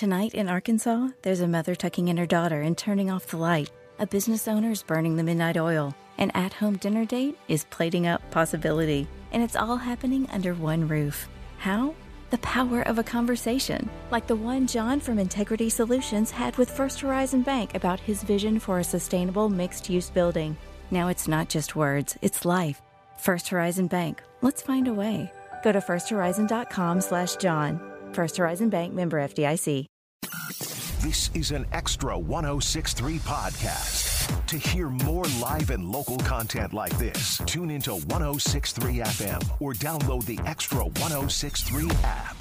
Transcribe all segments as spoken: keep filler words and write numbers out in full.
Tonight in Arkansas, there's a mother tucking in her daughter and turning off the light. A business owner's burning the midnight oil. An at-home dinner date is plating up possibility. And it's all happening under one roof. How? The power of a conversation, like the one John from Integrity Solutions had with First Horizon Bank about his vision for a sustainable mixed-use building. Now it's not just words, it's life. First Horizon Bank. Let's find a way. Go to firsthorizon.com slash John. First Horizon Bank, member F D I C. This is an Extra ten sixty-three podcast. To hear more live and local content like this, tune into ten sixty-three F M or download the Extra ten sixty-three app.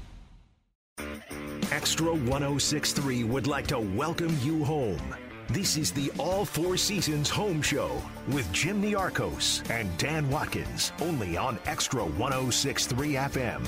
Extra ten sixty-three would like to welcome you home. This is the All Four Seasons Home Show with Jim Niarchos and Dan Watkins, only on Extra ten sixty-three F M.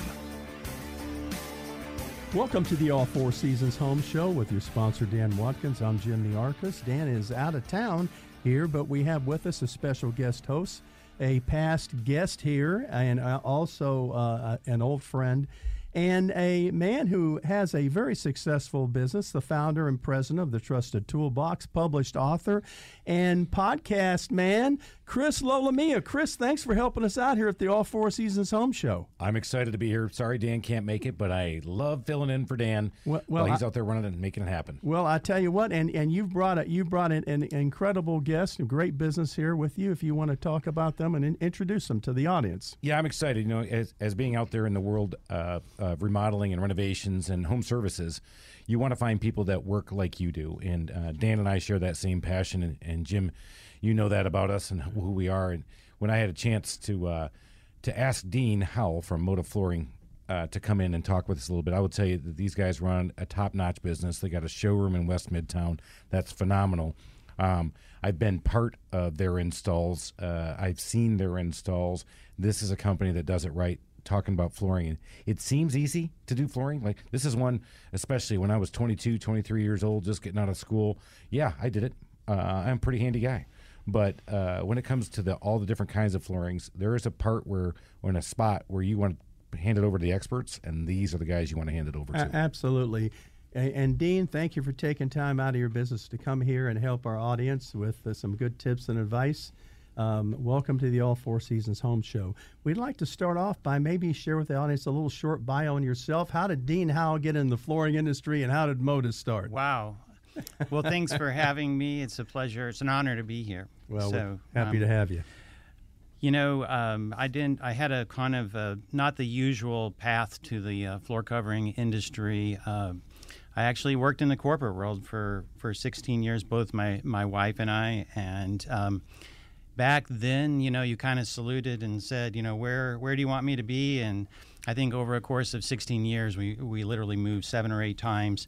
Welcome to the All Four Seasons Home Show with your sponsor, Dan Watkins. I'm Jim Niarchos. Dan is out of town here, but we have with us a special guest host, a past guest here, and also uh, an old friend, and a man who has a very successful business, the founder and president of the Trusted Toolbox, published author, and podcast man, Chris Lolamia. Chris, thanks for helping us out here at the All Four Seasons Home Show. I'm excited to be here. Sorry Dan can't make it, but I love filling in for Dan well, well, while he's I, out there running and making it happen. Well, I tell you what, and, and you've brought a, you brought an, an incredible guest, a great business here with you. If you want to talk about them and in, introduce them to the audience. Yeah, I'm excited. You know, as, as being out there in the world uh, of remodeling and renovations and home services, you want to find people that work like you do. And uh, Dan and I share that same passion. And, and Jim, you know that about us and who we are. And when I had a chance to uh, to ask Dean Howell from Motive Flooring uh, to come in and talk with us a little bit, I would tell you that these guys run a top-notch business. They got a showroom in West Midtown that's phenomenal. Um, I've been part of their installs. Uh, I've seen their installs. This is a company that does it right. Talking about flooring, and it seems easy to do flooring. Like this is one, especially when I was twenty-two, twenty-three years old, just getting out of school. Yeah, I did it. Uh, I'm a pretty handy guy. But uh, when it comes to the all the different kinds of floorings, there is a part where, or in a spot where you want to hand it over to the experts, and these are the guys you want to hand it over to. A- absolutely. And, and Dean, thank you for taking time out of your business to come here and help our audience with uh, some good tips and advice. Um, welcome to the All Four Seasons Home Show. We'd like to start off by maybe share with the audience a little short bio on yourself. How did Dean Howell get in the flooring industry, and how did Motive start? Wow. Well, thanks for having me. It's a pleasure. It's an honor to be here. Well, so, we're happy um, to have you. You know, um, I didn't. I had a kind of uh, not the usual path to the uh, floor covering industry. Uh, I actually worked in the corporate world for, for sixteen years, both my, my wife and I, and um, back then, you know, you kind of saluted and said, you know, where where do you want me to be? And I think over a course of sixteen years, we, we literally moved seven or eight times.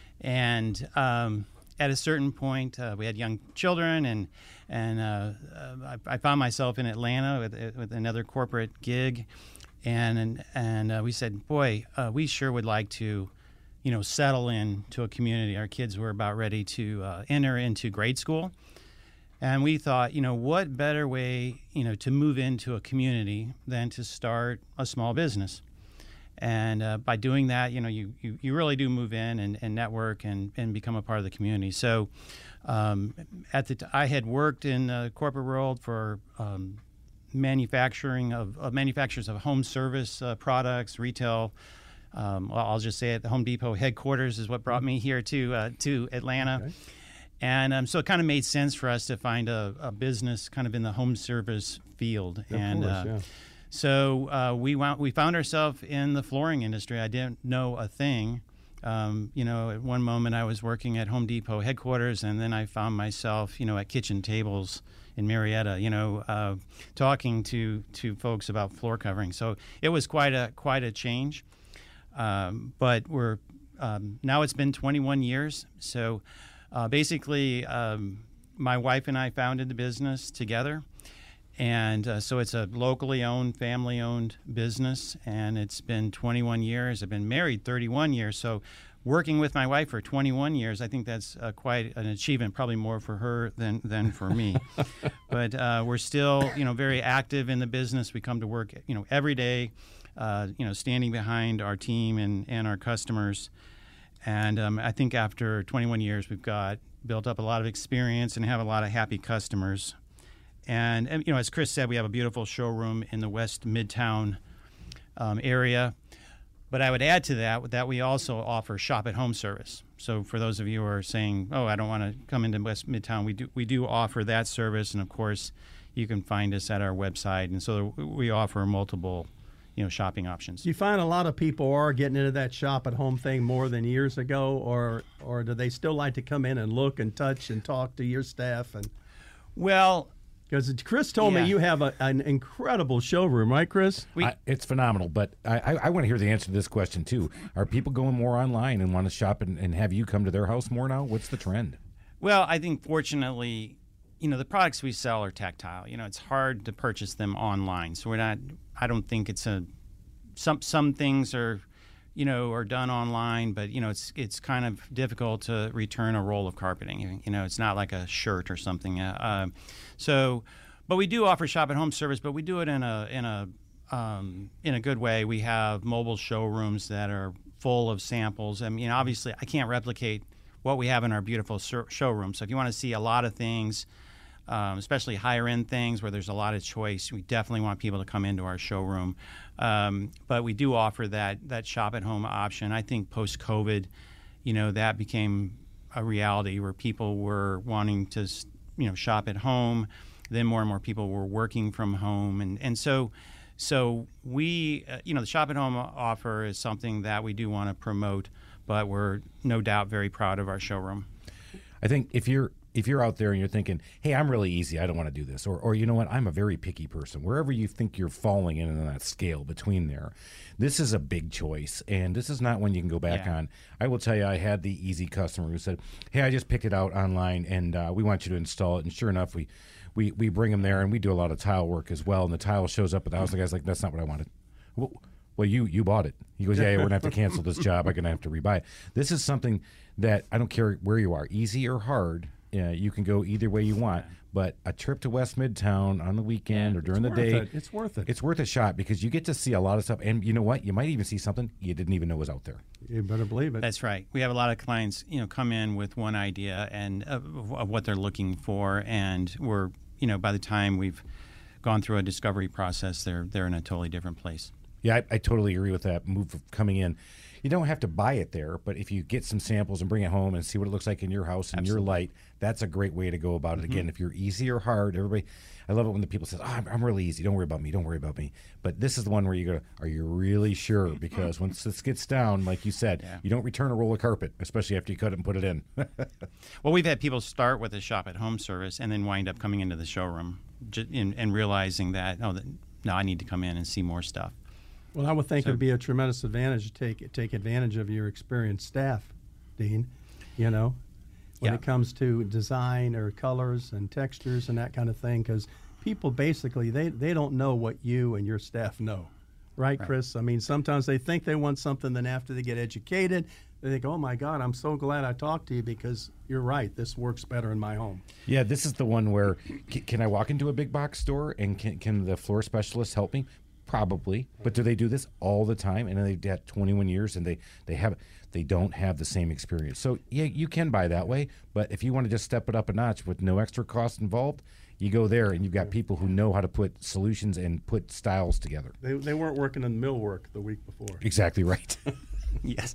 And um, at a certain point, uh, we had young children, and and uh, uh, I, I found myself in Atlanta with, with another corporate gig. And and, and uh, we said, boy, uh, we sure would like to, you know, settle in to a community. Our kids were about ready to uh, enter into grade school. And we thought, you know, what better way, you know, to move into a community than to start a small business. And uh, by doing that, you know, you, you, you really do move in and, and network and, and become a part of the community. So um, at the t- I had worked in the corporate world for um, manufacturing of, of manufacturers of home service uh, products, retail. Um, well, I'll just say it, the Home Depot headquarters is what brought me here to uh, to Atlanta. Okay. And um, so it kind of made sense for us to find a, a business kind of in the home service field. Of and course, uh, yeah. So uh, we wound, we found ourselves in the flooring industry. I didn't know a thing. Um, you know, at one moment I was working at Home Depot headquarters, and then I found myself, you know, at kitchen tables in Marietta, you know, uh, talking to, to folks about floor covering. So it was quite a quite a change. Um, but we're um, now it's been twenty-one years. So uh, basically, um, my wife and I founded the business together. And uh, so it's a locally owned, family-owned business, and it's been twenty-one years. I've been married thirty-one years, so working with my wife for twenty-one years, I think that's uh, quite an achievement, probably more for her than, than for me. But uh, we're still, you know, very active in the business. We come to work, you know, every day, uh, you know, standing behind our team and, and our customers. And um, I think after twenty-one years, we've got built up a lot of experience and have a lot of happy customers. And, and you know, as Chris said, we have a beautiful showroom in the West Midtown um, area. But I would add to that that we also offer shop-at-home service. So for those of you who are saying, "Oh, I don't want to come into West Midtown," we do we do offer that service, and of course, you can find us at our website. And so we offer multiple, you know, shopping options. Do you find a lot of people are getting into that shop-at-home thing more than years ago, or or do they still like to come in and look and touch and talk to your staff? And well. Because Chris told Yeah. me you have a, an incredible showroom, right, Chris? We, I, it's phenomenal, but I, I, I want to hear the answer to this question, too. Are people going more online and want to shop and, and have you come to their house more now? What's the trend? well, I think fortunately, you know, the products we sell are tactile. You know, it's hard to purchase them online. So we're not, I don't think it's a, some some things are, you know, are done online, but, you know, it's it's kind of difficult to return a roll of carpeting. You know, it's not like a shirt or something. Uh, so, but we do offer shop-at-home service, but we do it in a in a um, in a good way. We have mobile showrooms that are full of samples. I mean, obviously, I can't replicate what we have in our beautiful sur- showroom. So if you want to see a lot of things, um, especially higher-end things where there's a lot of choice, we definitely want people to come into our showroom. Um, but we do offer that that shop-at-home option. I think post-COVID, you know, that became a reality where people were wanting to, you know, shop at home. Then more and more people were working from home, and and so so we, uh, you know, the shop-at-home offer is something that we do want to promote, but we're no doubt very proud of our showroom. I think if you're if you're out there and you're thinking, hey, I'm really easy, I don't want to do this, or, or you know what, I'm a very picky person, wherever you think you're falling in on that scale between there, this is a big choice, and this is not one you can go back Yeah. on. I will tell you, I had the easy customer who said, hey, I just picked it out online, and uh, we want you to install it, and sure enough, we, we, we bring them there, and we do a lot of tile work as well, and the tile shows up at the house, and the guy's like, that's not what I wanted. Well, well you, you bought it. He goes, yeah, yeah, we're going to have to cancel this job. I'm going to have to rebuy it. This is something that I don't care where you are, easy or hard, yeah, you can go either way you want, but a trip to West Midtown on the weekend or during the worth day, it. It's worth it. It's worth a shot because you get to see a lot of stuff, and you know what? You might even see something you didn't even know was out there. You better believe it. That's right. We have a lot of clients, you know, come in with one idea and of, of what they're looking for, and we're, you know, by the time we've gone through a discovery process, they're they're in a totally different place. Yeah, I, I totally agree with that move of coming in. You don't have to buy it there, but if you get some samples and bring it home and see what it looks like in your house and your light, that's a great way to go about it. Again, if you're easy or hard, everybody, I love it when the people say, oh, I'm, I'm really easy. Don't worry about me. Don't worry about me. But this is the one where you go, are you really sure? Because once this gets down, like you said, Yeah. you don't return a roll of carpet, especially after you cut it and put it in. Well, we've had people start with a shop-at-home service and then wind up coming into the showroom ju- and, and realizing that, oh, that, no, I need to come in and see more stuff. Well, I would think So- it'd be a tremendous advantage to take take advantage of your experienced staff, Dean. You know, when Yeah. it comes to design or colors and textures and that kind of thing, because people basically they they don't know what you and your staff know, right, Right. Chris? I mean, sometimes they think they want something, then after they get educated, they think, oh my God, I'm so glad I talked to you because you're right. This works better in my home. Yeah, this is the one where c- can I walk into a big box store and can, can the floor specialist help me? Probably, but do they do this all the time? And they've got twenty-one years, and they they have they don't have the same experience. So yeah, you can buy that way, but if you want to just step it up a notch with no extra cost involved, you go there, and you've got people who know how to put solutions and put styles together. They they weren't working in millwork the week before. Exactly right. Yes.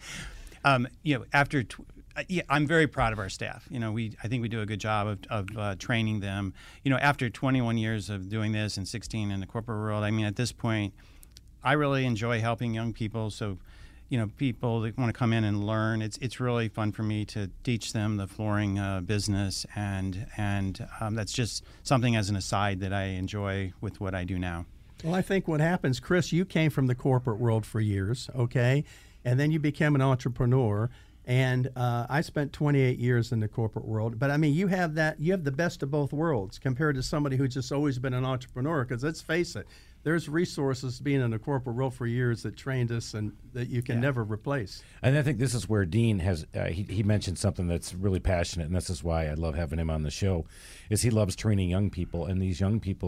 Um, you know, after tw- uh, yeah, I'm very proud of our staff. You know, we I think we do a good job of, of uh, training them. You know, after twenty-one years of doing this and sixteen in the corporate world, I mean, at this point, I really enjoy helping young people. So, you know, people that want to come in and learn, it's it's really fun for me to teach them the flooring uh, business, and and um, that's just something as an aside that I enjoy with what I do now. Well, I think what happens, Chris, you came from the corporate world for years, okay? And then you became an entrepreneur. And uh, I spent twenty-eight years in the corporate world. But, I mean, you have that, you have the best of both worlds compared to somebody who's just always been an entrepreneur. Because let's face it, there's resources being in the corporate world for years that trained us and that you can Yeah. never replace. And I think this is where Dean has, uh, he, he mentioned something that's really passionate, and this is why I love having him on the show, is he loves training young people, and these young people are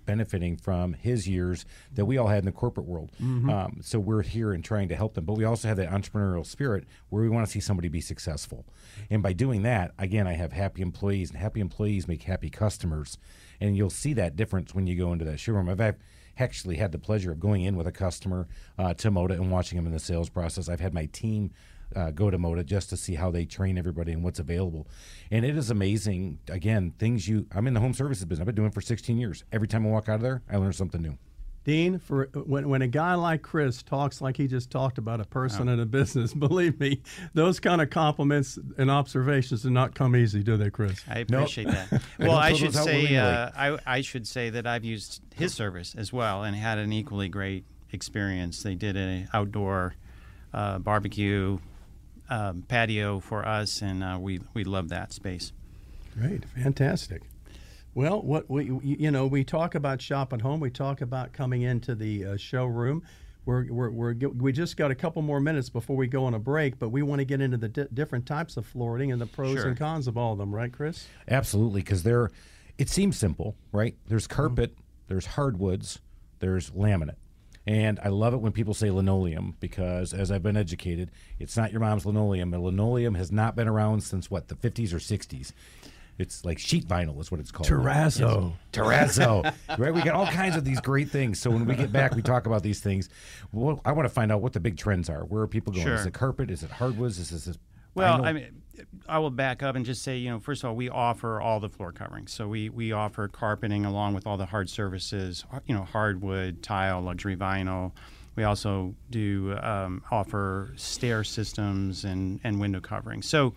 benefiting from his years that we all had in the corporate world. Mm-hmm. Um, so we're here and trying to help them, but we also have that entrepreneurial spirit where we want to see somebody be successful. And by doing that, again, I have happy employees, and happy employees make happy customers. And you'll see that difference when you go into that showroom. I've had, actually had the pleasure of going in with a customer uh, to Moda and watching them in the sales process. I've had my team uh, go to Moda just to see how they train everybody and what's available. And it is amazing, again, things you, I'm in the home services business. I've been doing it for sixteen years. Every time I walk out of there, I learn something new. Dean, for when when a guy like Chris talks like he just talked about a person oh. in a business, believe me, those kind of compliments and observations do not come easy, do they, Chris? I appreciate nope. that. Well, I should say uh, I, I should say that I've used his service as well and had an equally great experience. They did an outdoor uh, barbecue um, patio for us, and uh, we we love that space. Great, fantastic. Well, what we you know we talk about shop at home. We talk about coming into the uh, showroom. We're, we're we're we just got a couple more minutes before we go on a break, but we want to get into the di- different types of flooring and the pros sure. and cons of all of them, right, Chris? Absolutely, because they're it seems simple, right? There's carpet, mm-hmm. there's hardwoods, there's laminate. And I love it when people say linoleum because, as I've been educated, it's not your mom's linoleum. And linoleum has not been around since, what, the fifties or sixties. It's like sheet vinyl is what it's called. Terrazzo. Terrazzo. Right? We got all kinds of these great things. So when we get back, we talk about these things. Well, I want to find out what the big trends are. Where are people going? Sure. Is it carpet? Is it hardwoods? Is this Well, vinyl? I mean, I will back up and just say, you know, first of all, we offer all the floor coverings. So we, we offer carpeting along with all the hard surfaces, you know, hardwood, tile, luxury vinyl. We also do um, offer stair systems and, and window coverings. So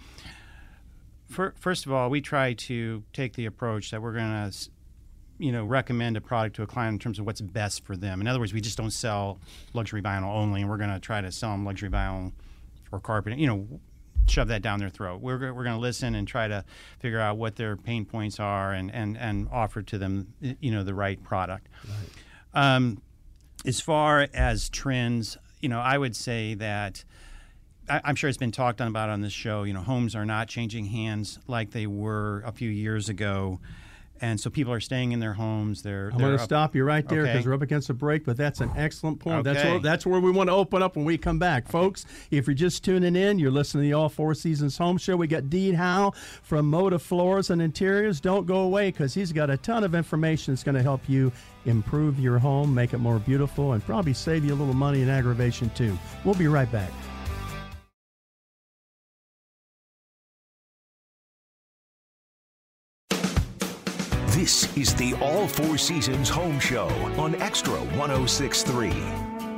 for, first of all, we try to take the approach that we're going to, you know, recommend a product to a client in terms of what's best for them. In other words, we just don't sell luxury vinyl only, and we're going to try to sell them luxury vinyl or carpeting, you know, shove that down their throat. We're, we're going to listen and try to figure out what their pain points are and, and, and offer to them, you know, the right product. Right. Um, as far as trends, you know, I would say that I, I'm sure it's been talked about on this show, you know, homes are not changing hands like they were a few years ago. And so people are staying in their homes. They're. I'm going to up, stop you right there because okay. we're up against a break, but that's an excellent point. Okay. That's where, that's where we want to open up when we come back. Folks, if you're just tuning in, you're listening to the All Four Seasons Home Show. We got Dean Howe from Moda Floors and Interiors. Don't go away because he's got a ton of information that's going to help you improve your home, make it more beautiful, and probably save you a little money and aggravation too. We'll be right back. This is the All Four Seasons Home Show on Extra one oh six point three.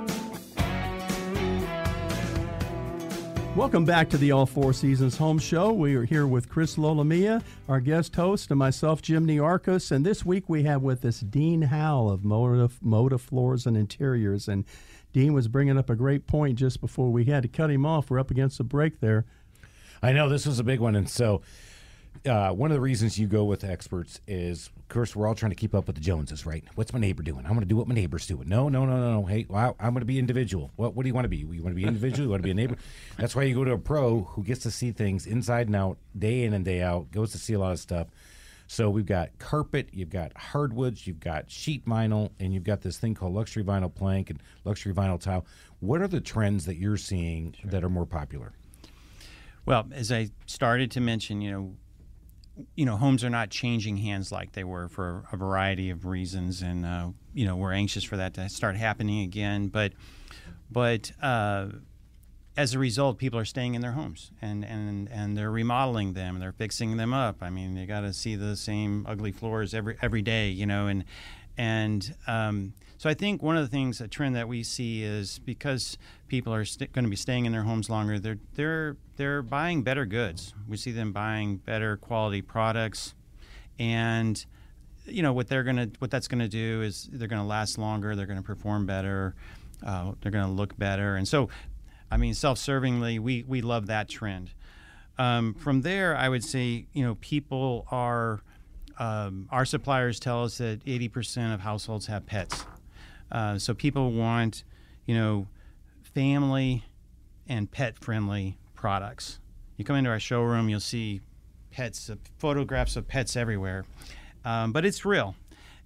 Welcome back to the All Four Seasons Home Show. We are here with Chris Lolamia, our guest host, and myself, Jim Niarchos. And this week we have with us Dean Howell of Moda, Moda Floors and Interiors. And Dean was bringing up a great point just before we had to cut him off. We're up against a break there. I know this was a big one, and so uh, one of the reasons you go with experts is, of course, we're all trying to keep up with the Joneses, right? What's my neighbor doing? I'm going to do what my neighbor's doing. No, no, no, no, no. Hey, well, I'm going to be individual. What What do you want to be? You want to be individual? You want to be a neighbor? That's why you go to a pro who gets to see things inside and out, day in and day out, goes to see a lot of stuff. So we've got carpet, you've got hardwoods, you've got sheet vinyl, and you've got this thing called luxury vinyl plank and luxury vinyl tile. What are the trends that you're seeing sure. that are more popular? Well, as I started to mention, you know, you know, homes are not changing hands like they were for a variety of reasons, and uh, you know, we're anxious for that to start happening again. But, but uh, as a result, people are staying in their homes, and and and they're remodeling them, and they're fixing them up. I mean, you got to see the same ugly floors every every day, you know, and and um, so I think one of the things, a trend that we see is because people are st- going to be staying in their homes longer, they're they're they're buying better goods. We see them buying better quality products, and you know what they're gonna what that's going to do is they're going to last longer. They're going to perform better. Uh, they're going to look better, and so, I mean, self-servingly, we we love that trend. Um, from there, I would say, you know, people are. Um, our suppliers tell us that eighty percent of households have pets. Uh, so people want, you know, family and pet-friendly products. You come into our showroom, you'll see pets, uh, photographs of pets everywhere. Um, but it's real.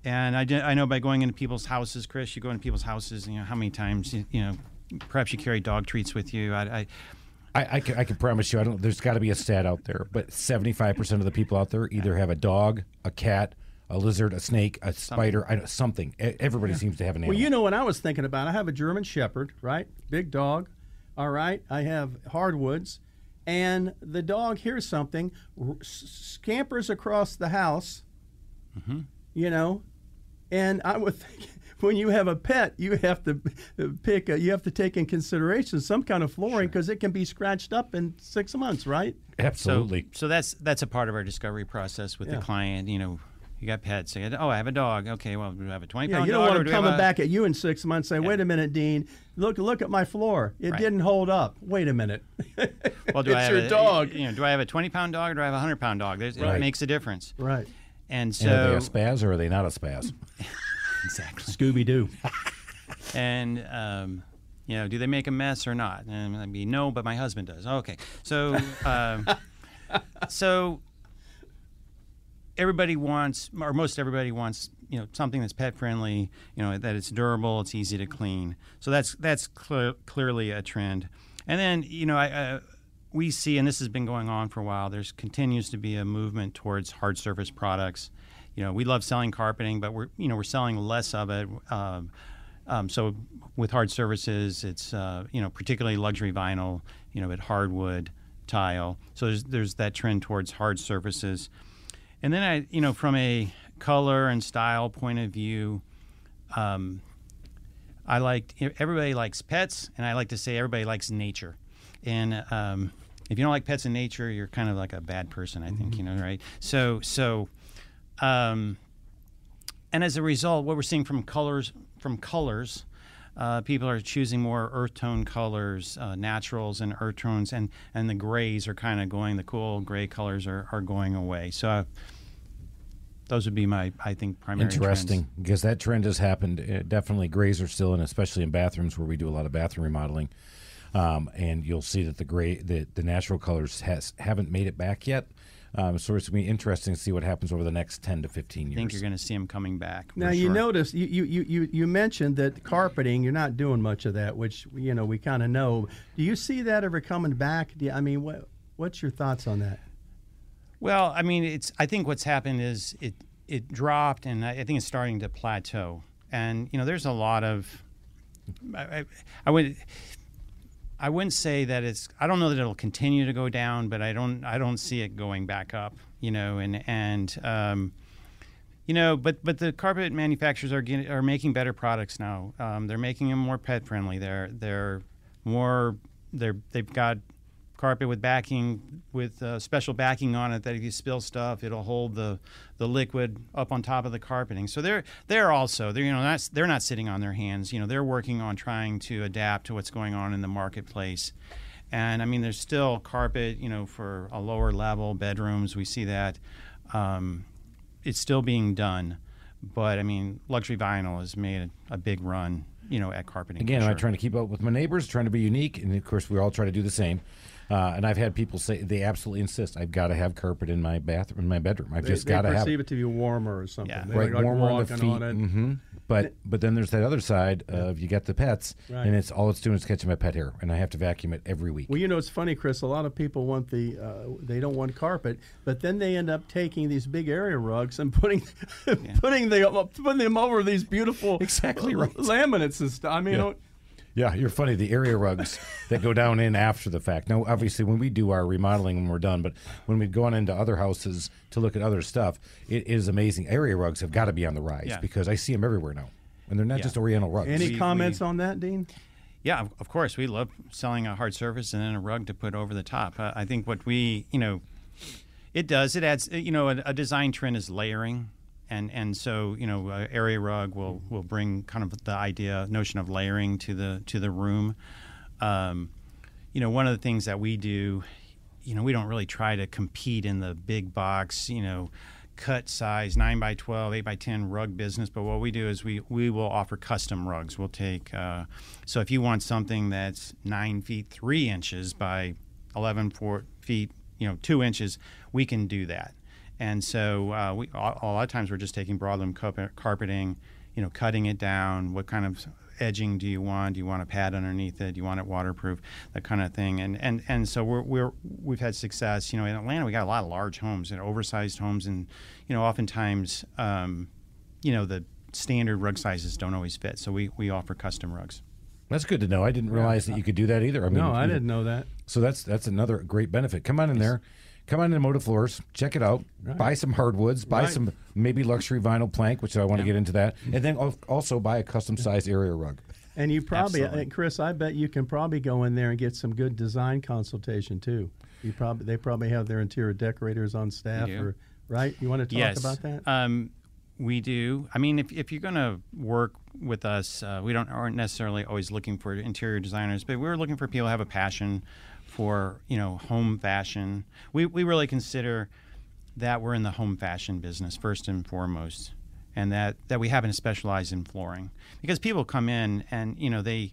And I, did, I know by going into people's houses, Chris, you go into people's houses, you know, how many times, you, you know, perhaps you carry dog treats with you. I, I I, I, can, I can promise you, I don't. There's got to be a stat out there, but seventy-five percent of the people out there either have a dog, a cat, a lizard, a snake, a spider, something. I, something. Everybody yeah. seems to have an animal. Well, you know what I was thinking about? I have a German Shepherd, right? Big dog. All right. I have hardwoods. And the dog hears something, r- scampers across the house, mm-hmm. you know, and I would think when you have a pet, you have to pick, a, you have to take in consideration some kind of flooring because sure. it can be scratched up in six months, right? Absolutely. So, so that's that's a part of our discovery process with yeah. the client, you know. You got pets. You got, oh, I have a dog. Okay, well, do I have a twenty pound yeah, you dog? don't want them coming a... back at you in six months saying, yeah. wait a minute, Dean, look look at my floor. It right. didn't hold up. Wait a minute. Well, do it's I have your a, dog. You know, do I have a twenty pound dog or do I have a one hundred pound dog? There's, right. It makes a difference. Right. And so. And are they a spaz or are they not a spaz? Exactly. Scooby-Doo. And, um, you know, do they make a mess or not? And I'd be, no, but my husband does. Okay. So, um, so. Everybody wants, or most everybody wants, you know, something that's pet friendly. You know, that it's durable, it's easy to clean. So that's that's cl- clearly a trend. And then, you know, I, uh, we see, and this has been going on for a while. There's continues to be a movement towards hard surface products. You know, we love selling carpeting, but we're you know we're selling less of it. Um, um, so with hard surfaces, it's uh, you know particularly luxury vinyl. You know, at hardwood, tile. So there's there's that trend towards hard surfaces. And then I, you know, from a color and style point of view, um, I like everybody likes pets, and I like to say everybody likes nature. And um, if you don't like pets and nature, you're kind of like a bad person, I think. Mm-hmm. You know, right? So, so, um, and as a result, what we're seeing from colors, from colors, uh, people are choosing more earth tone colors, uh, naturals and earth tones, and and the grays are kind of going. The cool gray colors are are going away. So. Uh, Those would be my, I think, primary Interesting, trends. Because that trend has happened. Uh, definitely grays are still in, especially in bathrooms where we do a lot of bathroom remodeling. Um, and you'll see that the gray, the, the natural colors has, haven't made it back yet. Um, so it's going to be interesting to see what happens over the next ten to fifteen years. I think you're going to see them coming back. Now, you sure. notice, you, you, you, you mentioned that carpeting, you're not doing much of that, which, you know, we kind of know. Do you see that ever coming back? Do you, I mean, what what's your thoughts on that? Well, I mean, it's. I think what's happened is it it dropped, and I, I think it's starting to plateau. And you know, there's a lot of. I, I, I would. I wouldn't say that it's. I don't know that it'll continue to go down, but I don't. I don't see it going back up. You know, and and um, you know, but but the carpet manufacturers are getting, are making better products now. Um, they're making them more pet friendly. They're they're more. They're they've got. Carpet with backing, with uh, special backing on it that if you spill stuff, it'll hold the, the liquid up on top of the carpeting. So they're they're also they're you know not, they're not sitting on their hands. You know they're working on trying to adapt to what's going on in the marketplace. And I mean there's still carpet you know for a lower level bedrooms. We see that um, it's still being done, but I mean luxury vinyl has made a, a big run you know at carpeting. Again, sure. I'm trying to keep up with my neighbors, trying to be unique, and of course we all try to do the same. Uh, and I've had people say they absolutely insist I've got to have carpet in my bathroom, in my bedroom. I've they, just got to have it. They perceive it to be warmer or something. Yeah. They right, like warmer on the walking feet. on it. Mm-hmm. But but then there's that other side of you got the pets, right. and it's all it's doing is catching my pet hair, and I have to vacuum it every week. Well, you know, it's funny, Chris. A lot of people want the uh, they don't want carpet, but then they end up taking these big area rugs and putting yeah. putting them putting them over these beautiful exactly right. laminates and stuff. I mean. Yeah. Yeah, you're funny. The area rugs that go down in after the fact. Now, obviously, when we do our remodeling when we're done, but when we've gone into other houses to look at other stuff, it is amazing. Area rugs have got to be on the rise yeah. because I see them everywhere now, and they're not yeah. just Oriental rugs. Any we, comments we, on that, Dean? Yeah, of, of course. We love selling a hard surface and then a rug to put over the top. Uh, I think what we, you know, it does. It adds. You know, a, a design trend is layering. And and so you know, uh, area rug will, will bring kind of the idea notion of layering to the to the room. Um, you know, one of the things that we do, you know, we don't really try to compete in the big box, you know, cut size nine by twelve, eight by ten rug business. But what we do is we we will offer custom rugs. We'll take uh, so if you want something that's nine feet three inches by eleven four feet, you know, two inches, we can do that. And so uh, we a, a lot of times we're just taking broadloom carpet, carpeting, you know, cutting it down. What kind of edging do you want? Do you want a pad underneath it? Do you want it waterproof? That kind of thing. And and and so we're we're we've had success. You know, in Atlanta we got a lot of large homes and oversized homes, and you know, oftentimes, um, you know, the standard rug sizes don't always fit. So we we offer custom rugs. That's good to know. I didn't realize that you could do that either. I mean, no, I you- didn't know that. So that's that's another great benefit. Come on in there. Come on in Moda Floors. Check it out. Right. Buy some hardwoods. Buy Right. some maybe luxury vinyl plank, which I want to get into that. And then al- also buy a custom-sized area rug. And you probably, Absolutely. uh, Chris, I bet you can probably go in there and get some good design consultation too. You probably they probably have their interior decorators on staff, do. or right? You want to talk Yes. about that? Um, we do. I mean, if, if you're going to work with us, uh, we don't aren't necessarily always looking for interior designers, but we're looking for people who have a passion for, you know, home fashion. We we really consider that we're in the home fashion business first and foremost, and that, that we happen to specialize in flooring. Because people come in and, you know, they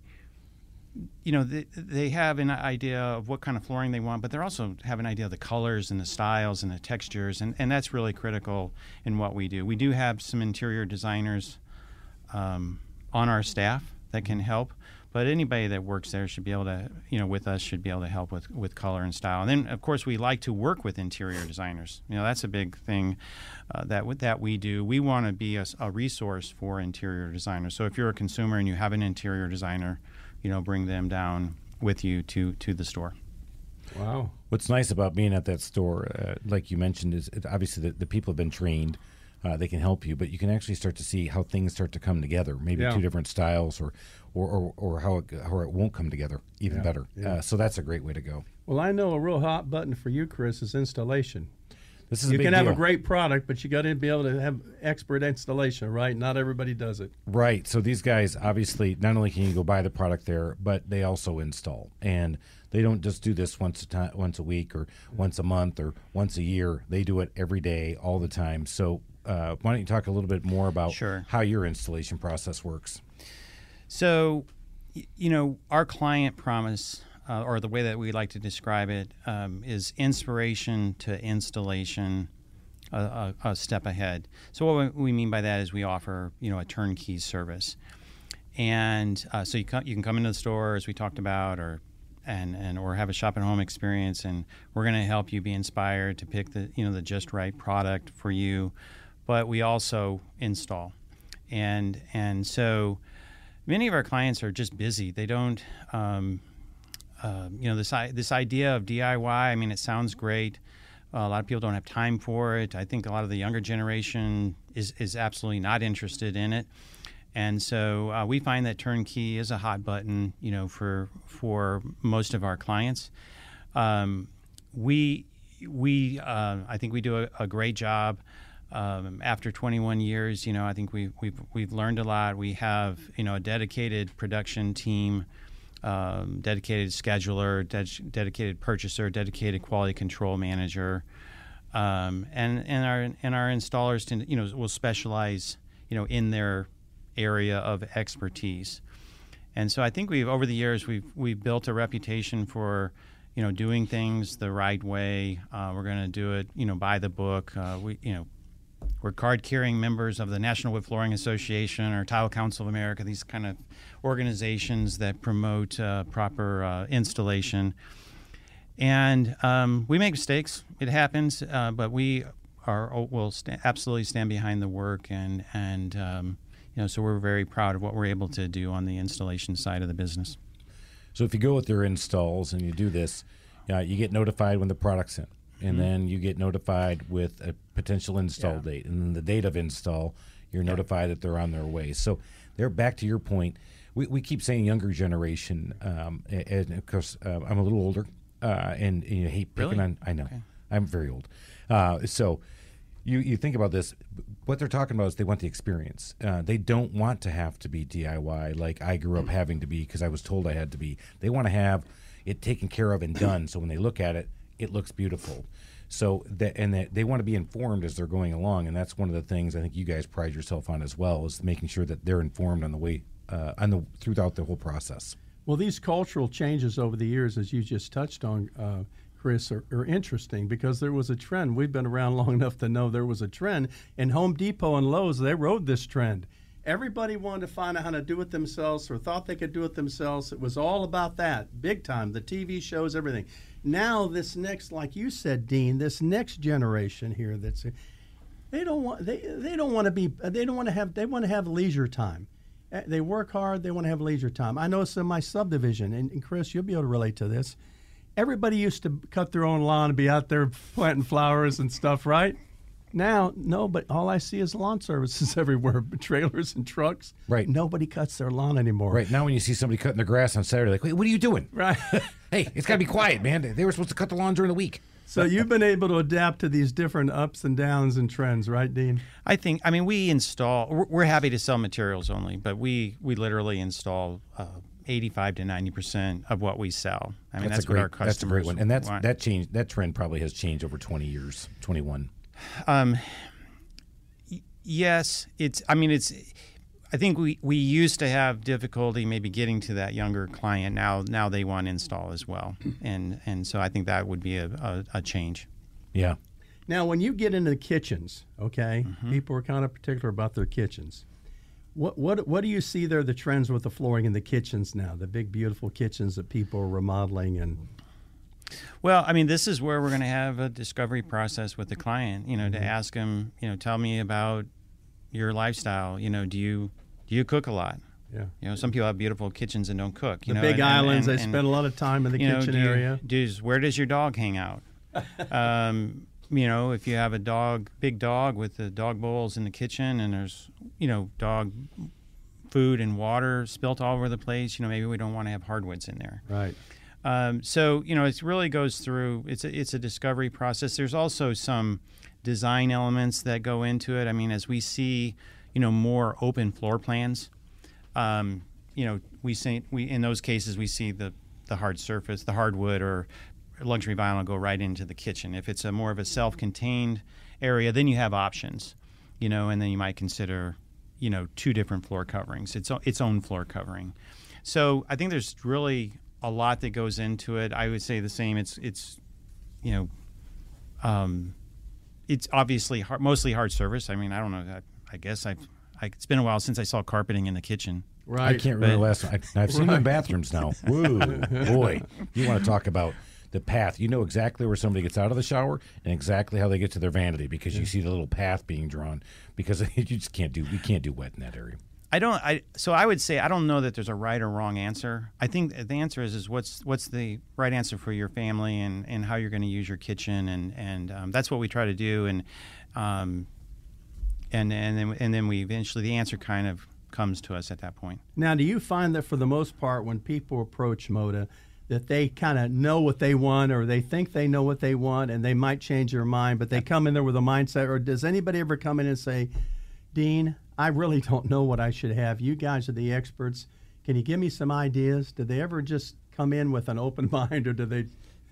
you know, they, they have an idea of what kind of flooring they want, but they also have an idea of the colors and the styles and the textures, and, and that's really critical in what we do. We do have some interior designers um, on our staff that can help, but anybody that works there should be able to, you know, with us should be able to help with, with color and style. And then, of course, we like to work with interior designers. You know, that's a big thing uh, that that we do. We want to be a, a resource for interior designers. So if you're a consumer and you have an interior designer, you know, bring them down with you to, to the store. Wow. What's nice about being at that store, uh, like you mentioned, is it, obviously the, the people have been trained. Uh, they can help you, but you can actually start to see how things start to come together. Maybe Yeah. two different styles, or or, or, or how it how it won't come together even Yeah, better. yeah. Uh, so that's a great way to go. Well, I know a real hot button for you, Chris, is installation. This is You a big can have deal. a great product, but you got to be able to have expert installation, right? Not everybody does it. Right. So these guys, obviously, not only can you go buy the product there, but they also install. And they don't just do this once a time, once a week or once a month or once a year. They do it every day, all the time. So uh, why don't you talk a little bit more about Sure. how your installation process works? So, y- you know, our client promise, uh, or the way that we like to describe it, um, is inspiration to installation, a, a, a step ahead. So what we mean by that is we offer, you know, a turnkey service. And uh, so you, co- you can come into the store, as we talked about, or and, and or have a shop at home experience, and we're going to help you be inspired to pick the, you know, the just right product for you. But we also install. And and so many of our clients are just busy. They don't, um, uh, you know, this i- this idea of D I Y. I mean, it sounds great. Uh, a lot of people don't have time for it. I think a lot of the younger generation is is absolutely not interested in it. And so uh, we find that turnkey is a hot button, you know, for for most of our clients. Um, we we uh, I think we do a, a great job. Um, after twenty-one years, you know, I think we've we've we've learned a lot. We have, you know, a dedicated production team, um, dedicated scheduler, ded- dedicated purchaser, dedicated quality control manager, um, and and our and our installers, tend, you know, will specialize, you know, in their area of expertise. And so I think we've over the years we've we've built a reputation for, you know, doing things the right way. Uh, we're going to do it, you know, by the book. Uh, we, you know. We're card-carrying members of the National Wood Flooring Association or Tile Council of America, these kind of organizations that promote uh, proper uh, installation. And um, we make mistakes. It happens, uh, but we are will st- absolutely stand behind the work, and and um, you know, so we're very proud of what we're able to do on the installation side of the business. So if you go with their installs and you do this, uh, you get notified when the product's in. And then you get notified with a potential install Yeah. date. And then the date of install, you're notified that they're on their way. So they're back to your point. We, we keep saying younger generation. Um, and, and of course, uh, I'm a little older. Uh, and, and you hate picking Really? on, I know. Okay. I'm very old. Uh, so you, you think about this. What they're talking about is they want the experience. Uh, they don't want to have to be D I Y like I grew up having to be because I was told I had to be. They want to have it taken care of and done. So when they look at it, it looks beautiful. So that, and that they want to be informed as they're going along, and that's one of the things I think you guys pride yourself on as well, is making sure that they're informed on the way uh, on the throughout the whole process. Well, these cultural changes over the years, as you just touched on, uh, Chris, are, are interesting because there was a trend. We've been around long enough to know there was a trend. And Home Depot and Lowe's, they rode this trend. Everybody wanted to find out how to do it themselves or thought they could do it themselves. It was all about that, big time, the T V shows, everything. Now this next, like you said, Dean, this next generation here, that's they don't want they they don't want to be they don't want to have they want to have leisure time. They work hard. They want to have leisure time. I noticed in my subdivision, and, and Chris, you'll be able to relate to this. Everybody used to cut their own lawn and be out there planting flowers and stuff, right? Now, no, but all I see is lawn services everywhere, trailers and trucks. Right. Nobody cuts their lawn anymore. Right. Now when you see somebody cutting their grass on Saturday, like, wait, what are you doing? Right. Hey, it's got to be quiet, man. They were supposed to cut the lawn during the week. So you've been able to adapt to these different ups and downs and trends, right, Dean? I think, I mean, we install, we're, we're happy to sell materials only, but we, we literally install uh, eighty-five to ninety percent of what we sell. I mean, that's, that's a great, what our customers That's a great one. And that's, want. that change, that trend probably has changed over twenty years, twenty-one. Um, y- yes, it's, I mean, it's, I think we, we used to have difficulty maybe getting to that younger client. Now now they want install as well. And and so I think that would be a, a, a change. Yeah. Now, when you get into the kitchens, okay, Mm-hmm. people are kind of particular about their kitchens. What what what do you see there, the trends with the flooring in the kitchens now, the big, beautiful kitchens that people are remodeling? And Well, I mean, this is where we're going to have a discovery process with the client, you know, Mm-hmm. to ask them, you know, tell me about your lifestyle. You know, do you do you cook a lot? Yeah. You know, some people have beautiful kitchens and don't cook. You the know, big and- and- islands, and- they and, spend a lot of time in the you know, kitchen do you- area. Does, where does your dog hang out? um, you know, if you have a dog, big dog with the dog bowls in the kitchen and there's, you know, dog food and water spilt all over the place, you know, maybe we don't want to have hardwoods in there. Right. Um, so, you know, it really goes through, it's a, it's a discovery process. There's also some design elements that go into it. I mean, as we see, you know, more open floor plans, um, you know, we see, we, in those cases, we see the, the hard surface, the hardwood or luxury vinyl go right into the kitchen. If it's a more of a self-contained area, then you have options, you know, and then you might consider, you know, two different floor coverings, its, its own floor covering. So I think there's really a lot that goes into it. I would say the same. It's, it's, you know, um, it's obviously hard, mostly hard service. I mean, I don't know. I, I guess I've, I, it's been a while since I saw carpeting in the kitchen. Right. I can't remember But- the last time. I, I've seen them in bathrooms now. Whoa, boy. You want to talk about the path. You know exactly where somebody gets out of the shower and exactly how they get to their vanity because you see the little path being drawn because you just can't do, we can't do wet in that area. I don't. I so I would say I don't know that there's a right or wrong answer. I think the answer is is what's what's the right answer for your family and, and how you're going to use your kitchen and and um, that's what we try to do and um and and then and then we eventually the answer kind of comes to us at that point. Now, do you find that for the most part when people approach Moda that they kind of know what they want or they think they know what they want and they might change their mind, but they come in there with a mindset, or does anybody ever come in and say, Dean, I really don't know what I should have. You guys are the experts. Can you give me some ideas? Did they ever just come in with an open mind, or do they?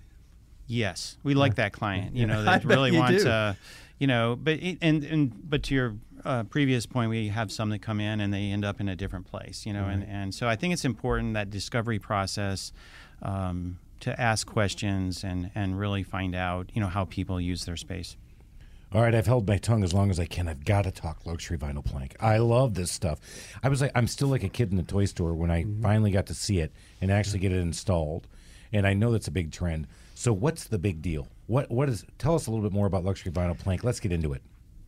Yes, we like that client. You know, I that bet really you wants, do. uh, you know, but it- and and but to your uh, previous point, we have some that come in and they end up in a different place. You know, and and so I think it's important that discovery process um, to ask questions and and really find out, you know, how people use their space. All right, I've held my tongue as long as I can. I've got to talk luxury vinyl plank. I love this stuff. I was like, I'm still like a kid in the toy store when I Mm-hmm. finally got to see it and actually get it installed. And I know that's a big trend. So what's the big deal? What what is? Tell us a little bit more about luxury vinyl plank. Let's get into it.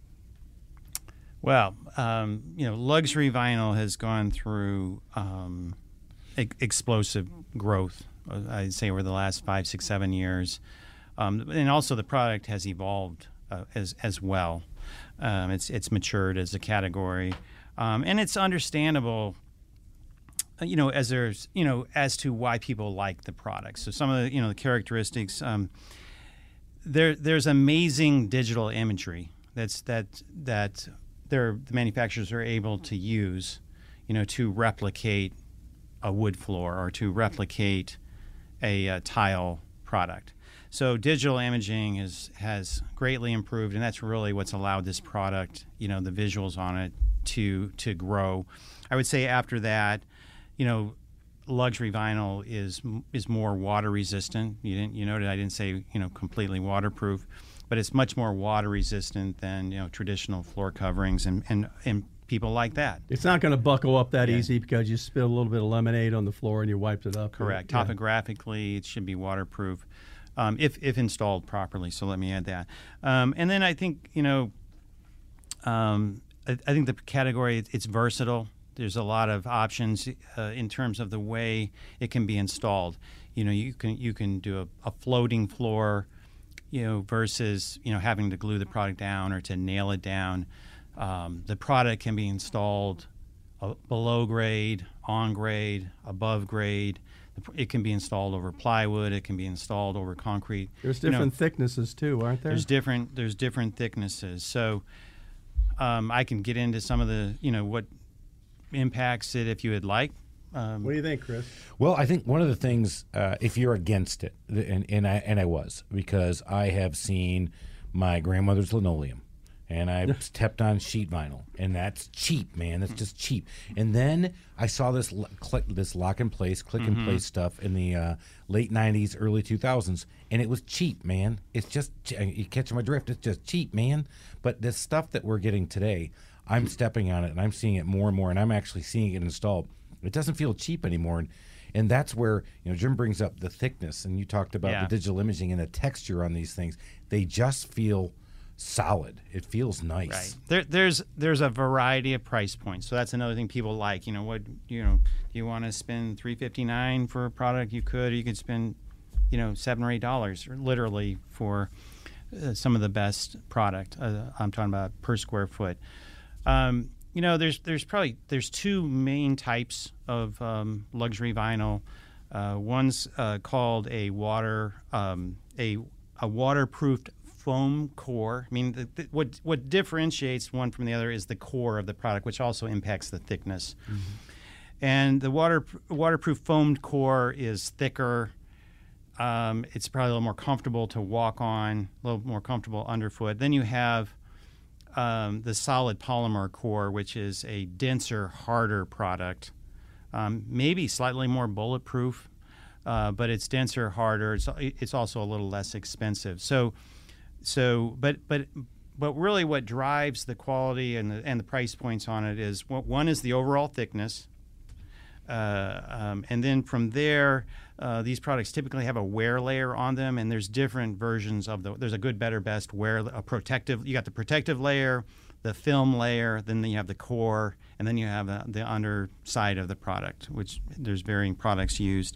Well, um, you know, luxury vinyl has gone through um, e- explosive growth, uh, I'd say, over the last five, six, seven years. Um, and also the product has evolved uh, as as well. Um, it's it's matured as a category. Um, and it's understandable, uh, you know, as there's, you know, as to why people like the product. So some of the, you know, the characteristics, um, there there's amazing digital imagery that's that that they're, the manufacturers are able to use, you know, to replicate a wood floor or to replicate a, uh tile product. So digital imaging is, has greatly improved, and that's really what's allowed this product, you know, the visuals on it to to grow. I would say after that, you know, luxury vinyl is is more water resistant. You didn't you noted I didn't say you know completely waterproof, but it's much more water resistant than you know traditional floor coverings, and and, and people like that. It's not going to buckle up that Yeah. easy because you spilled a little bit of lemonade on the floor and you wiped it up. Correct. Yeah. Topographically, it should be waterproof um, if if installed properly. So let me add that. Um, and then I think you know, um, I, I think the category it's versatile. There's a lot of options uh, in terms of the way it can be installed. You know, you can you can do a, a floating floor, you know, versus you know having to glue the product down or to nail it down. Um, the product can be installed uh, below grade, on grade, above grade. It can be installed over plywood. It can be installed over concrete. There's You know, different thicknesses too, aren't there? there's different there's different thicknesses. So um, I can get into some of the you know what impacts it if you would like. Um, What do you think, Chris? Well, I think one of the things, uh, if you're against it, and, and I and I was, because I have seen my grandmother's linoleum, and I've stepped on sheet vinyl, and that's cheap, man. That's just cheap. And then I saw this lo- click, this lock and place, click and place stuff in the uh, late nineties, early two thousands, and it was cheap, man. It's just you catch my drift. It's just cheap, man. But this stuff that we're getting today, I'm stepping on it, and I'm seeing it more and more, and I'm actually seeing it installed. It doesn't feel cheap anymore, and, and that's where you know Jim brings up the thickness, and you talked about Yeah. the digital imaging and the texture on these things. They just feel solid. It feels nice. Right. There, there's there's a variety of price points, so that's another thing people like. You know, what you know, do you want to spend three fifty nine for a product? You could. Or you could spend, you know, seven or eight dollars, literally, for uh, some of the best product. Uh, I'm talking about per square foot. Um, you know, there's there's probably there's two main types of um, luxury vinyl. Uh, one's uh, called a water um, a a waterproofed foam core. I mean, the, the, what what differentiates one from the other is the core of the product, which also impacts the thickness. Mm-hmm. And the water waterproof foamed core is thicker. Um, it's probably a little more comfortable to walk on, a little more comfortable underfoot. Then you have um, the solid polymer core, which is a denser, harder product. Um, maybe slightly more bulletproof, uh, but it's denser, harder. It's it's also a little less expensive. So, so but but but really, what drives the quality and the and the price points on it is one is the overall thickness, uh, um, and then from there, uh, these products typically have a wear layer on them, and there's different versions of the. There's a good, better, best wear a protective. You got the protective layer, the film layer, then you have the core, and then you have the, the underside of the product, which there's varying products used.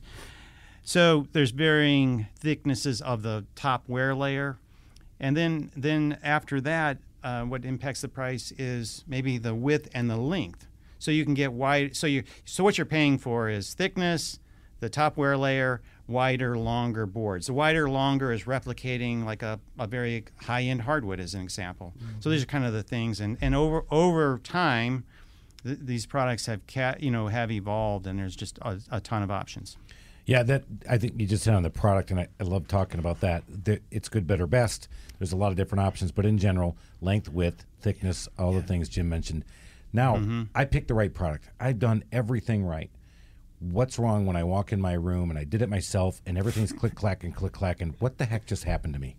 So there's varying thicknesses of the top wear layer. And then then after that, uh, what impacts the price is maybe the width and the length. So you can get wide. So you so what you're paying for is thickness, the top wear layer, wider, longer boards. The wider, longer is replicating like a, a very high-end hardwood, as an example. Mm-hmm. So these are kind of the things, and, and over over time, th- these products have ca- you know have evolved, and there's just a, a ton of options. Yeah, that I think you just hit on the product, and I, I love talking about that. The, it's good, better, best. There's a lot of different options, but in general, length, width, thickness, all yeah. the things Jim mentioned. Now, mm-hmm. I picked the right product. I've done everything right. What's wrong when I walk in my room and I did it myself and everything's click clack and click clack, and what the heck just happened to me?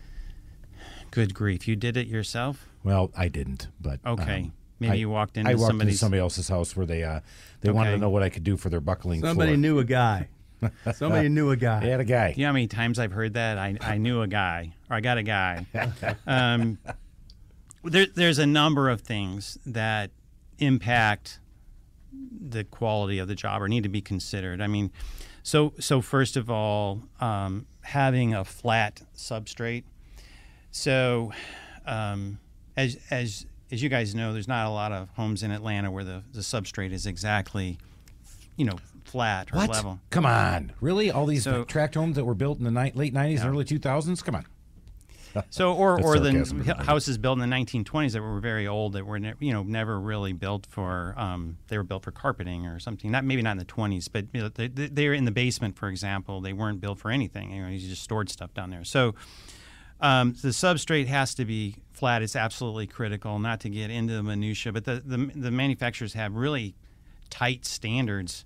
Good grief! You did it yourself? Well, I didn't, but okay. Um, Maybe I, you walked into I walked somebody's into somebody else's house where they uh, they okay. wanted to know what I could do for their buckling Somebody floor. knew a guy. Somebody knew a guy. They had a guy. You know how many times I've heard that? I, I knew a guy, or I got a guy. um, there, there's a number of things that impact the quality of the job or need to be considered. I mean, so so first of all, um, having a flat substrate. So, um, as as as you guys know, there's not a lot of homes in Atlanta where the, the substrate is exactly, you know, flat or what? level. Come on, really? All these so, tract homes that were built in the ni- late nineties yeah. and early two thousands? Come on. So, or or the houses built in the nineteen twenties that were very old that were ne- you know never really built for um, they were built for carpeting or something. Not maybe not in the twenties, but you know, they they were in the basement, for example. They weren't built for anything. You know, you just stored stuff down there. So, um, the substrate has to be flat. It's absolutely critical. Not to get into the minutia, but the the, the manufacturers have really tight standards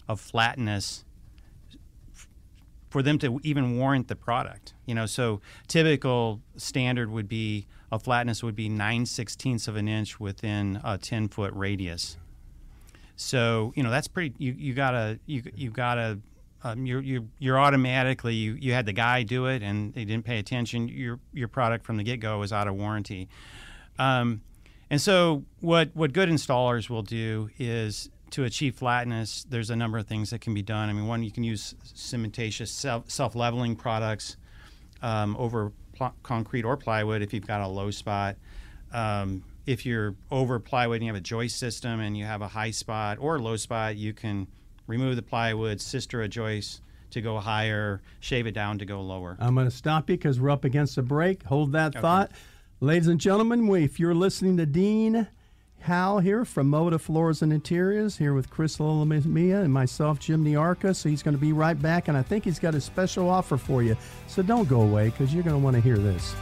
of flatness for them to even warrant the product. You know, so typical standard would be a flatness would be nine sixteenths of an inch within a ten foot radius. So you know that's pretty. You you gotta you you gotta um, you're you you're automatically you, you had the guy do it and they didn't pay attention. Your your product from the get go was out of warranty. Um, and so what what good installers will do is to achieve flatness. There's a number of things that can be done. I mean, one, you can use cementatious self self leveling products um, over pl- concrete or plywood if you've got a low spot. Um, If you're over plywood and you have a joist system and you have a high spot or low spot, you can remove the plywood, sister a joist to go higher, shave it down to go lower. I'm going to stop you because we're up against a break. Hold that Okay. thought. Ladies and gentlemen, we, if you're listening to Dean Howell here from Moda Floors and Interiors, here with Chris Lolomia and myself, Jim Niarka. So he's going to be right back, and I think he's got a special offer for you. So don't go away because you're going to want to hear this.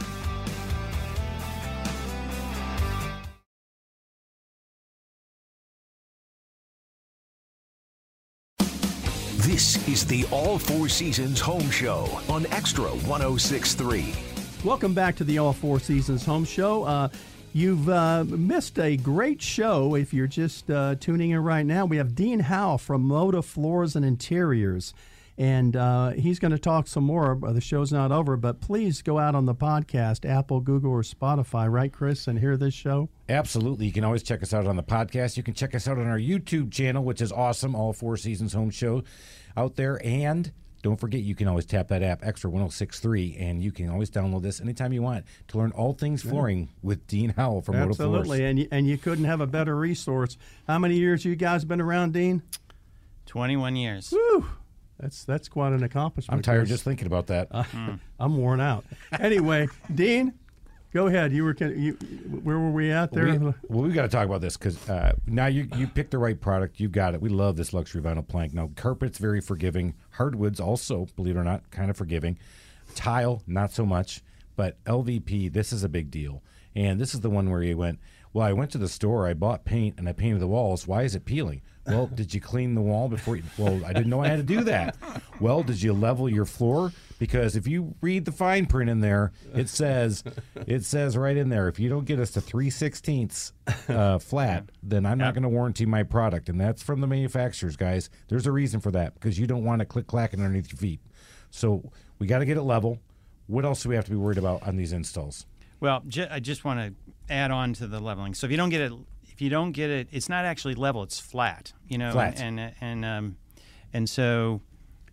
This is the All Four Seasons Home Show on Extra one oh six point three. Welcome back to the All Four Seasons Home Show. Uh, you've uh, missed a great show if you're just uh, tuning in right now. We have Dean Howell from Moda Floors and Interiors, and uh, he's going to talk some more. The show's not over, but please go out on the podcast, Apple, Google, or Spotify, right, Chris, and hear this show? Absolutely. You can always check us out on the podcast. You can check us out on our YouTube channel, which is awesome, All Four Seasons Home Show out there. And don't forget, you can always tap that app, Extra one oh six point three, and you can always download this anytime you want to learn all things flooring with Dean Howell from Moda Floors. Absolutely, and you, and you couldn't have a better resource. How many years you guys been around, Dean? twenty-one years. Woo! That's that's quite an accomplishment. I'm tired Chris. just thinking about that. Uh, I'm worn out. Anyway, Dean, go ahead. You were you, where were we at there? We, well, we've got to talk about this because uh, now you you picked the right product. You've got it. We love this luxury vinyl plank. Now, carpet's very forgiving. Hardwood's also, believe it or not, kind of forgiving. Tile, not so much. But L V P, this is a big deal. And this is the one where you went, well, I went to the store, I bought paint, and I painted the walls. Why is it peeling? Well, did you clean the wall before you... Well, I didn't know I had to do that. Well, did you level your floor? Because if you read the fine print in there, it says it says right in there, if you don't get us to three sixteenths uh, flat, then I'm not going to warranty my product. And that's from the manufacturers, guys. There's a reason for that, because you don't want it click-clacking underneath your feet. So we got to get it level. What else do we have to be worried about on these installs? Well, ju- I just want to add on to the leveling. So if you don't get it, if you don't get it, it's not actually level; it's flat. You know, Flat. and and and, um, and so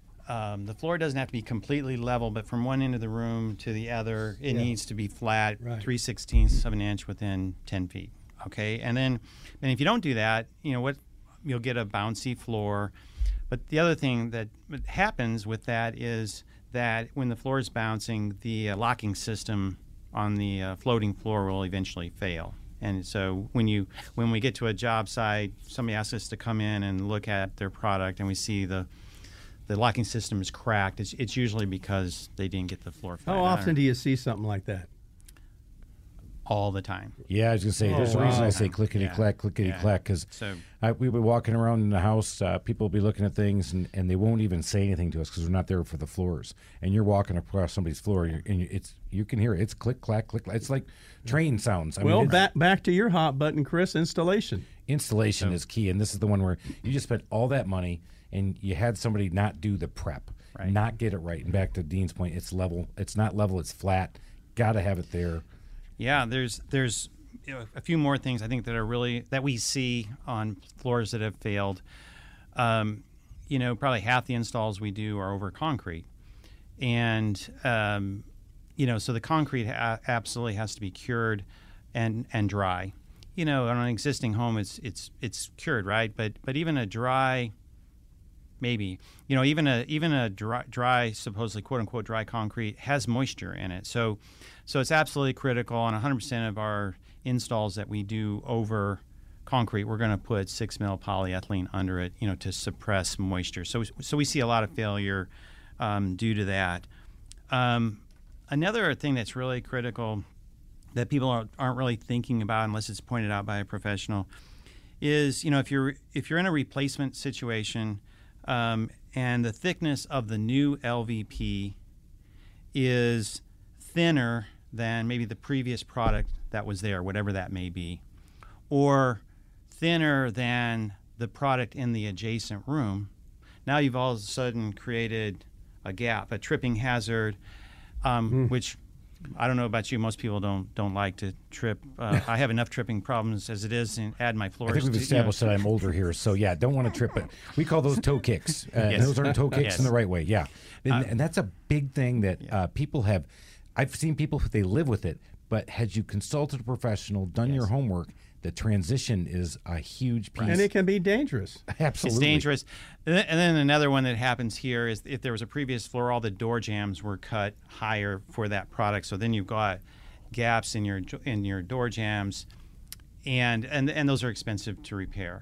um, the floor doesn't have to be completely level, but from one end of the room to the other, it Yeah. needs to be flat, Right. three sixteenths of an inch within ten feet. Okay, and then and if you don't do that, you know what, you'll get a bouncy floor. But the other thing that happens with that is that when the floor is bouncing, the uh, locking system on the uh, floating floor will eventually fail. And so when you when we get to a job site, somebody asks us to come in and look at their product, and we see the the locking system is cracked, it's, it's usually because they didn't get the floor flat. How often do you see something like that? All the time. Yeah, I was going to say, there's Oh, a reason wow. I say clickety-clack, clickety-clack, because So we'll be walking around in the house, uh, people will be looking at things, and, and they won't even say anything to us because we're not there for the floors. And you're walking across somebody's floor, and, you're, and you, it's you can hear it. It's click-clack, click-clack. It's like train sounds. I Well, mean, it's- back back to your hot button, Chris, installation. installation is key, and this is the one where you just spent all that money, and you had somebody not do the prep, Right. not get it right. And back to Dean's point, it's level. It's not level. It's flat. Got to have it there. yeah, there's there's you know, a few more things I think that are really that we see on floors that have failed. Um, you know, probably half the installs we do are over concrete, and um, you know, so the concrete ha- absolutely has to be cured and and dry. You know, on an existing home, it's it's it's cured, right? But but even a dry, maybe you know, even a even a dry, dry supposedly quote unquote dry concrete has moisture in it. So so it's absolutely critical. On one hundred percent of our installs that we do over concrete, we're going to put six mil polyethylene under it, you know, to suppress moisture. So so we see a lot of failure um, due to that. Um, another thing that's really critical that people aren't, aren't really thinking about unless it's pointed out by a professional is, you know, if you're if you're in a replacement situation, Um, and the thickness of the new L V P is thinner than maybe the previous product that was there, whatever that may be, or thinner than the product in the adjacent room. Now you've all of a sudden created a gap, a tripping hazard, um, mm. which I don't know about you. Most people don't don't like to trip. Uh, I have enough tripping problems as it is, and add my floors. I think we've to, established you know, that I'm older here, so yeah, don't want to trip it. We call those toe kicks. Uh, Yes. Those aren't toe kicks Yes. in the right way. Yeah, and, Uh, and that's a big thing that yeah. uh, people have. I've seen people they live with it, but had you consulted a professional, done Yes. your homework, the transition is a huge piece. And it can be dangerous. Absolutely, It's dangerous. And then, and then another one that happens here is if there was a previous floor, all the door jambs were cut higher for that product. So then you've got gaps in your in your door jambs, and and and those are expensive to repair.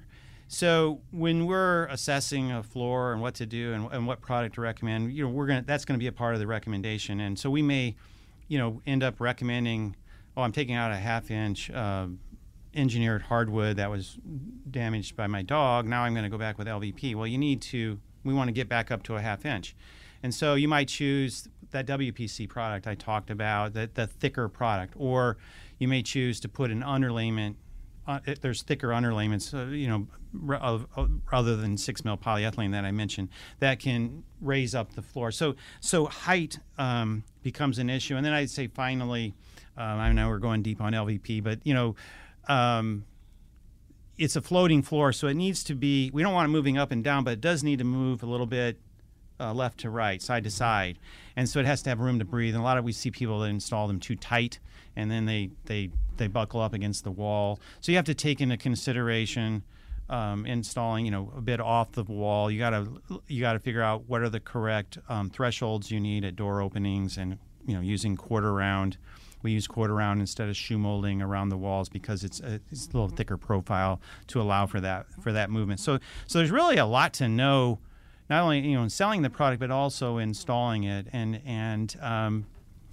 So when we're assessing a floor and what to do and, and what product to recommend, you know, we're gonna that's going to be a part of the recommendation. And so we may, you know, end up recommending, oh, I'm taking out a half inch uh, engineered hardwood that was damaged by my dog. Now I'm going to go back with L V P. Well, you need to. We want to get back up to a half inch, and so you might choose that W P C product I talked about, that the thicker product, or you may choose to put an underlayment. Uh, it, there's thicker underlayments, uh, you know, r- of, of, other than six mil polyethylene that I mentioned, that can raise up the floor. So, so height um, becomes an issue. And then I'd say finally, um, I know we're going deep on L V P, but you know, um, it's a floating floor, so it needs to be. We don't want it moving up and down, but it does need to move a little bit uh, left to right, side to side, and so it has to have room to breathe. And a lot of we see people that install them too tight, and then they they they buckle up against the wall. So you have to take into consideration um, installing, you know, a bit off the wall. You gotta you gotta figure out what are the correct um, thresholds you need at door openings, and you know, using quarter round. We use quarter round instead of shoe molding around the walls because it's a, it's a little thicker profile to allow for that for that movement. So so there's really a lot to know, not only you know in selling the product but also installing it. And and um,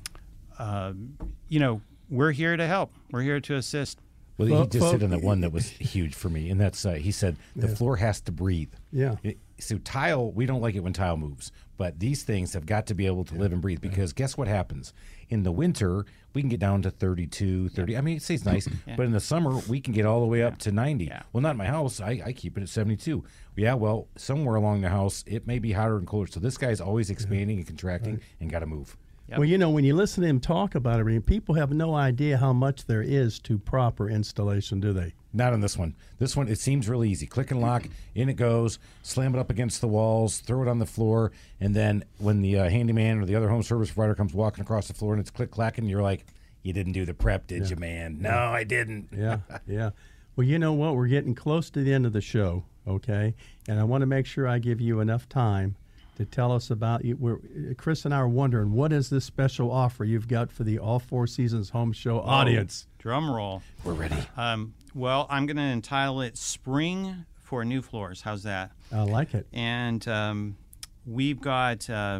uh, you know we're here to help. We're here to assist. Well, Well, he just well- hit on the one that was huge for me, and that's uh, he said the Yes. floor has to breathe. Yeah. It- so tile, we don't like it when tile moves, but these things have got to be able to live and breathe because guess what happens? In the winter, we can get down to thirty-two, thirty. I mean, it stays nice, Yeah. but in the summer, we can get all the way up to ninety. Yeah. Well, not in my house. I, I keep it at seventy-two. Yeah, well, somewhere along the house, it may be hotter and colder. So this guy's always expanding and contracting and got to move. Yep. Well, you know, when you listen to him talk about it, I mean, people have no idea how much there is to proper installation, do they? Not on this one. This one, it seems really easy. Click and lock, in it goes, slam it up against the walls, throw it on the floor, and then when the uh, handyman or the other home service provider comes walking across the floor and it's click-clacking, you're like, you didn't do the prep, did you, man? No, I didn't. Yeah, yeah. Well, you know what? We're getting close to the end of the show, okay? And I want to make sure I give you enough time to tell us about you. We're, Chris and I are wondering, what is this special offer you've got for the All Four Seasons Home Show audience? Drum roll. We're ready. Um, well, I'm going to entitle it Spring for New Floors. How's that? I like it. And um, we've got uh,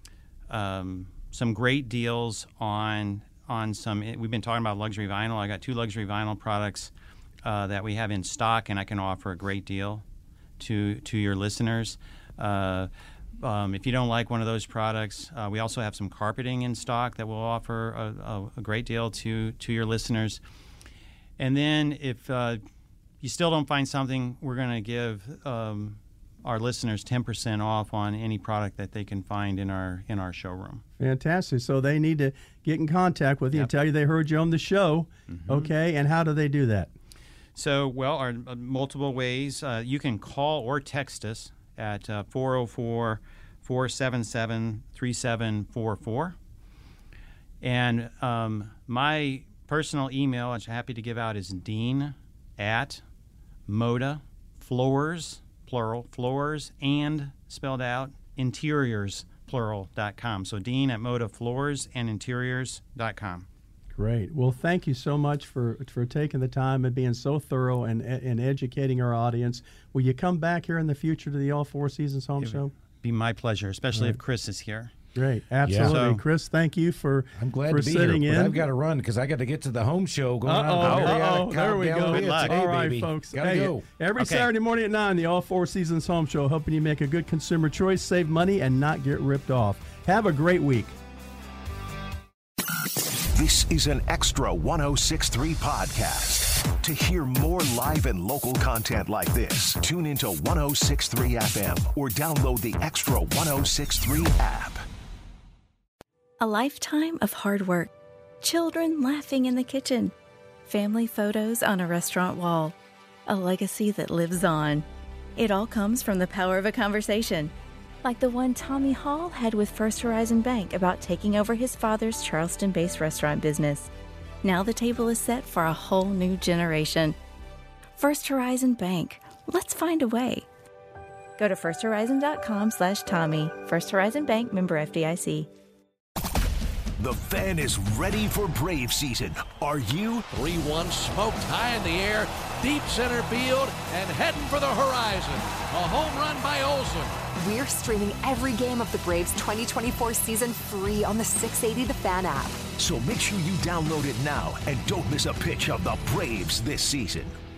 um, some great deals on on some. We've been talking about luxury vinyl. I got two luxury vinyl products uh, that we have in stock, and I can offer a great deal to to your listeners. Uh, um, if you don't like one of those products, uh, we also have some carpeting in stock that will offer a, a, a great deal to to your listeners. And then if uh, you still don't find something, we're going to give um, our listeners ten percent off on any product that they can find in our in our showroom. Fantastic. So they need to get in contact with you Yep. and tell you they heard you on the show, okay? And how do they do that? So, well, our uh, multiple ways. Uh, you can call or text us at uh, four oh four, four seven seven, three seven four four. And um, my personal email, which I'm happy to give out, is dean at Moda Floors, plural, floors, and spelled out, interiors, plural, dot com. So dean at Moda Floors and interiors dot com. Great. Well, thank you so much for, for taking the time and being so thorough and, and educating our audience. Will you come back here in the future to the All Four Seasons Home Show? Be my pleasure, especially Right. if Chris is here. Great. Absolutely. Yeah. So- Chris, thank you for, I'm glad for to be sitting here, in. but I've got to run because I got to get to the home show going Uh-oh, on. at uh-oh, there we go. Good luck. Today, All right, baby. folks. Gotta Hey, go. Every Okay. Saturday morning at nine, the All Four Seasons Home Show, helping you make a good consumer choice, save money, and not get ripped off. Have a great week. This is an Extra ten sixty-three podcast. To hear more live and local content like this, tune into ten sixty-three F M or download the Extra ten sixty-three app. A lifetime of hard work, children laughing in the kitchen, family photos on a restaurant wall, a legacy that lives on. It all comes from the power of a conversation, like the one Tommy Hall had with First Horizon Bank about taking over his father's Charleston-based restaurant business. Now the table is set for a whole new generation. First Horizon Bank. Let's find a way. Go to first horizon dot com slash Tommy. First Horizon Bank, member F D I C. The Fan is ready for Brave season. Are you? three one smoked high in the air, deep center field, and heading for the horizon. A home run by Olsen. We're streaming every game of the Braves twenty twenty-four season free on the six eighty The Fan app. So make sure you download it now and don't miss a pitch of the Braves this season.